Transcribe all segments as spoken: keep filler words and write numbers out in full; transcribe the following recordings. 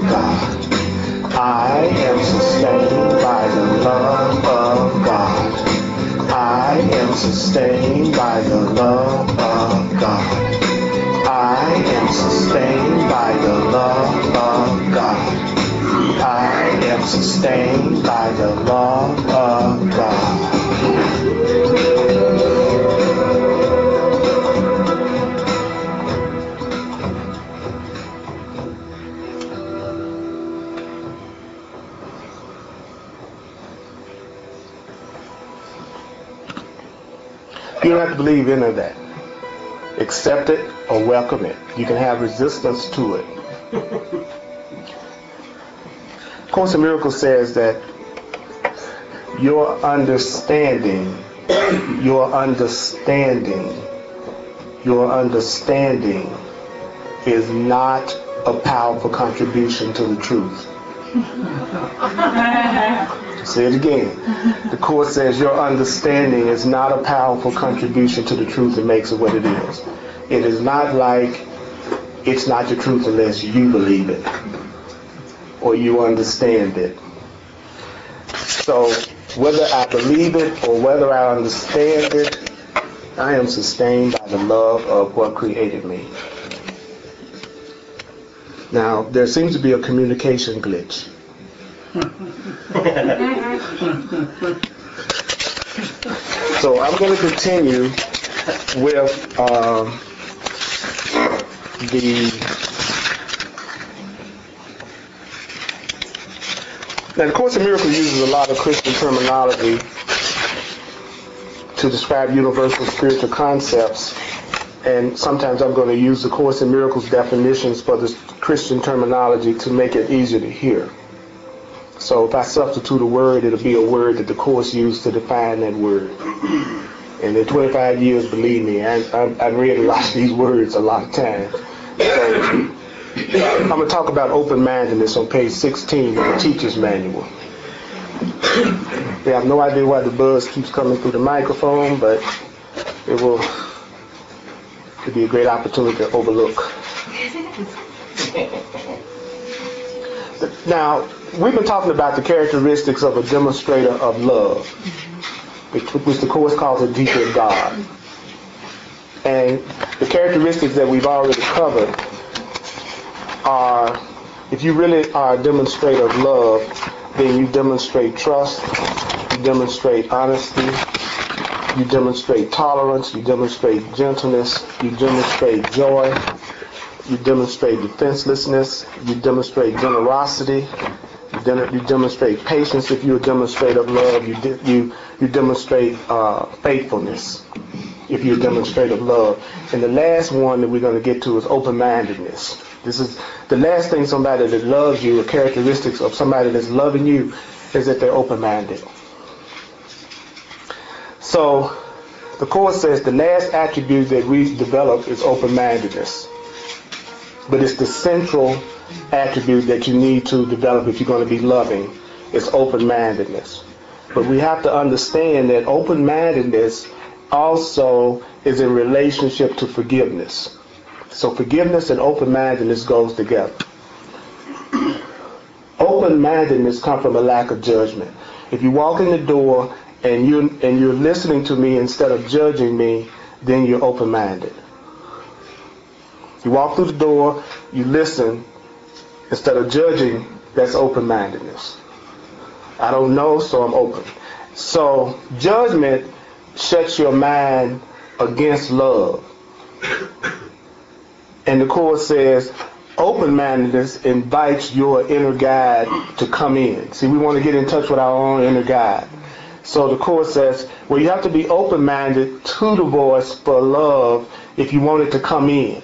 God. I am sustained by the love of God. I am sustained by the love of God. I am sustained by the love of God. I am sustained by the love of God. You don't have to believe any of that. Accept it or welcome it. You can have resistance to it. Course in Miracles says that your understanding, your understanding, your understanding is not a powerful contribution to the truth. Say it again. The Course says your understanding is not a powerful contribution to the truth that makes it what it is. It is not like it's not the truth unless you believe it or you understand it. So whether I believe it or whether I understand it, I am sustained by the love of what created me. Now, there seems to be a communication glitch. So I'm going to continue with uh, the now the Course in Miracles uses a lot of Christian terminology to describe universal spiritual concepts, and sometimes I'm going to use the Course in Miracles definitions for the Christian terminology to make it easier to hear. So if I substitute a word, it'll be a word that the Course used to define that word. And in twenty-five years, believe me, I, I, I've read a lot of these words a lot of times. So I'm going to talk about open-mindedness on page sixteen of the Teacher's Manual. We have no idea why the buzz keeps coming through the microphone, but it will it'll be a great opportunity to overlook. Now, we've been talking about the characteristics of a demonstrator of love, which, which the Course calls a deeper God. And the characteristics that we've already covered are, if you really are a demonstrator of love, then you demonstrate trust, you demonstrate honesty, you demonstrate tolerance, you demonstrate gentleness, you demonstrate joy, you demonstrate defenselessness, you demonstrate generosity, you, de- you demonstrate patience if you're a demonstrator of love, you, de- you, you demonstrate uh, faithfulness if you're a demonstrator of love. And the last one that we're going to get to is open-mindedness. This is the last thing somebody that loves you, the characteristics of somebody that's loving you, is that they're open-minded. So the Course says the last attribute that we develop is open-mindedness. But it's the central attribute that you need to develop if you're going to be loving. It's open-mindedness. But we have to understand that open-mindedness also is in relationship to forgiveness. So forgiveness and open-mindedness goes together. Open-mindedness comes from a lack of judgment. If you walk in the door and you and you're listening to me instead of judging me, then you're open-minded. You walk through the door, you listen, instead of judging, that's open-mindedness. I don't know, so I'm open. So judgment shuts your mind against love. And the Course says open-mindedness invites your inner guide to come in. See, we want to get in touch with our own inner guide. So the Course says, well, you have to be open-minded to the voice for love if you want it to come in.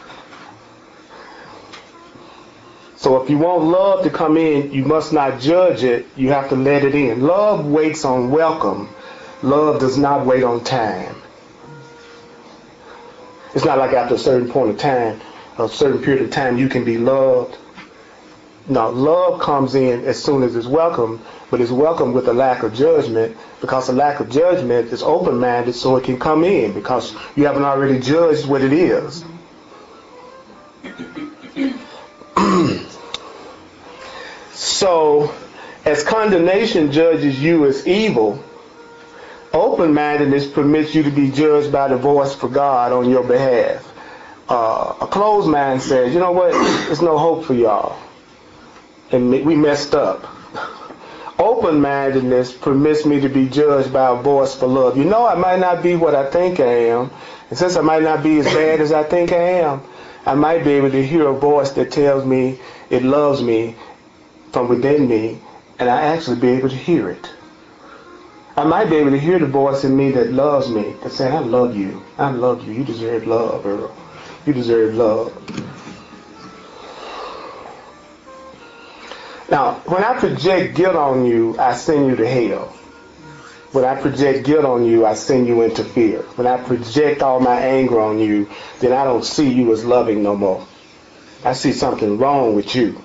So if you want love to come in, you must not judge it. You have to let it in. Love waits on welcome. Love does not wait on time. It's not like after a certain point of time, a certain period of time, you can be loved. No, love comes in as soon as it's welcome, but it's welcome with a lack of judgment, because a lack of judgment is open-minded, so it can come in because you haven't already judged what it is. So, as condemnation judges you as evil, open-mindedness permits you to be judged by the voice for God on your behalf. Uh, a closed mind says, you know what, there's no hope for y'all. And we messed up. Open-mindedness permits me to be judged by a voice for love. You know, I might not be what I think I am. And since I might not be as bad as I think I am, I might be able to hear a voice that tells me it loves me from within me, and I actually be able to hear it. I might be able to hear the voice in me that loves me, that's saying, I love you. I love you. You deserve love, Earl. You deserve love. Now, when I project guilt on you, I send you to hell. When I project guilt on you, I send you into fear. When I project all my anger on you, then I don't see you as loving no more. I see something wrong with you.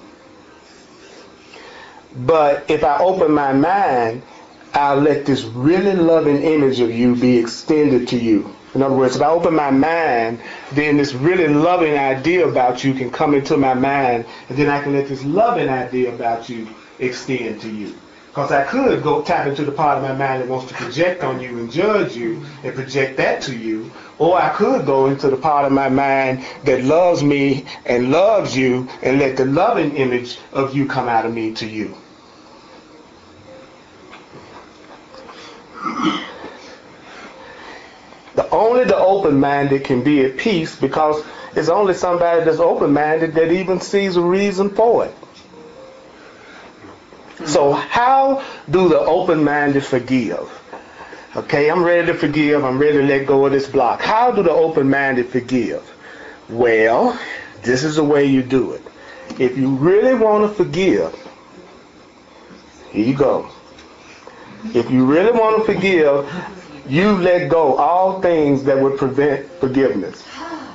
But if I open my mind, I'll let this really loving image of you be extended to you. In other words, if I open my mind, then this really loving idea about you can come into my mind, and then I can let this loving idea about you extend to you. Because I could go tap into the part of my mind that wants to project on you and judge you and project that to you, or I could go into the part of my mind that loves me and loves you and let the loving image of you come out of me to you. The only the open-minded can be at peace, because it's only somebody that's open-minded that even sees a reason for it. So how do the open-minded forgive? Okay, I'm ready to forgive. I'm ready to let go of this block. How do the open-minded forgive? Well, this is the way you do it. If you really want to forgive, here you go. If you really want to forgive, you let go all things that would prevent forgiveness.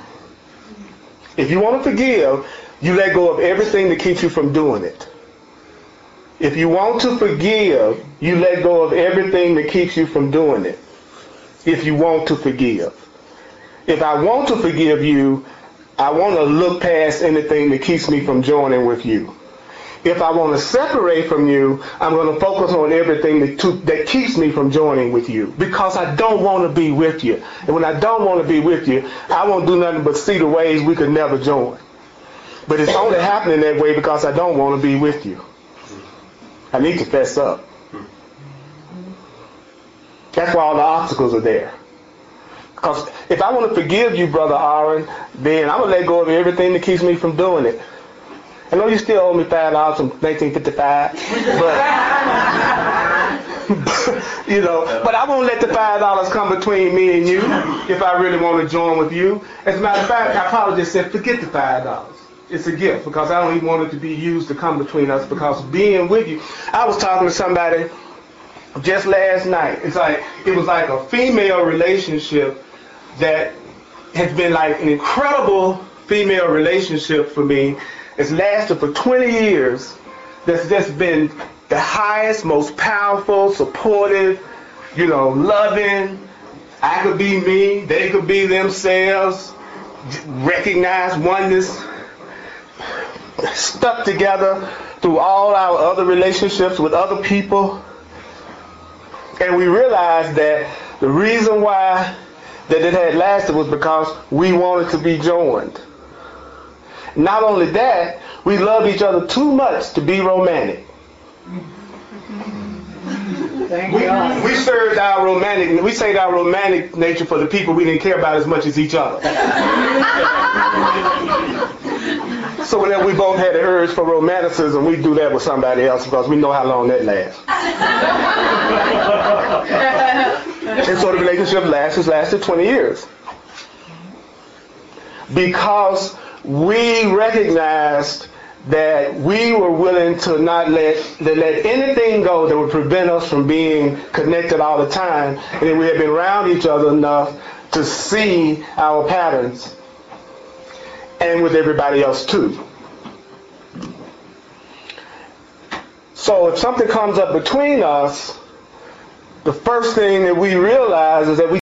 If you want to forgive, you let go of everything that keeps you from doing it. If you want to forgive, you let go of everything that keeps you from doing it. If you want to forgive. If I want to forgive you, I want to look past anything that keeps me from joining with you. If I want to separate from you, I'm going to focus on everything that, to, that keeps me from joining with you, because I don't want to be with you. And when I don't want to be with you, I won't do nothing but see the ways we could never join. But it's only happening that way because I don't want to be with you. I need to fess up. That's why all the obstacles are there. Because if I want to forgive you, Brother Aaron, then I'm going to let go of everything that keeps me from doing it. I know you still owe me five dollars from nineteen fifty-five, but, you know, but I won't let the five dollars come between me and you if I really want to join with you. As a matter of fact, I probably just said, forget the five dollars. It's a gift, because I don't even want it to be used to come between us, because being with you, I was talking to somebody just last night. It's like, it was like a female relationship that has been like an incredible female relationship for me. It's lasted for twenty years. That's just been the highest, most powerful, supportive, you know, loving. I could be me, they could be themselves, recognize oneness, stuck together through all our other relationships with other people. And we realized that the reason why that it had lasted was because we wanted to be joined. Not only that, we love each other too much to be romantic. Thank We, God. we served our romantic, we saved our romantic nature for the people we didn't care about as much as each other. So whenever we both had the urge for romanticism, we do that with somebody else because we know how long that lasts. And so the relationship lasted, lasted twenty years. Because we recognized that we were willing to not let, to let anything go that would prevent us from being connected all the time. And then we had been around each other enough to see our patterns, and with everybody else too. So if something comes up between us, the first thing that we realize is that we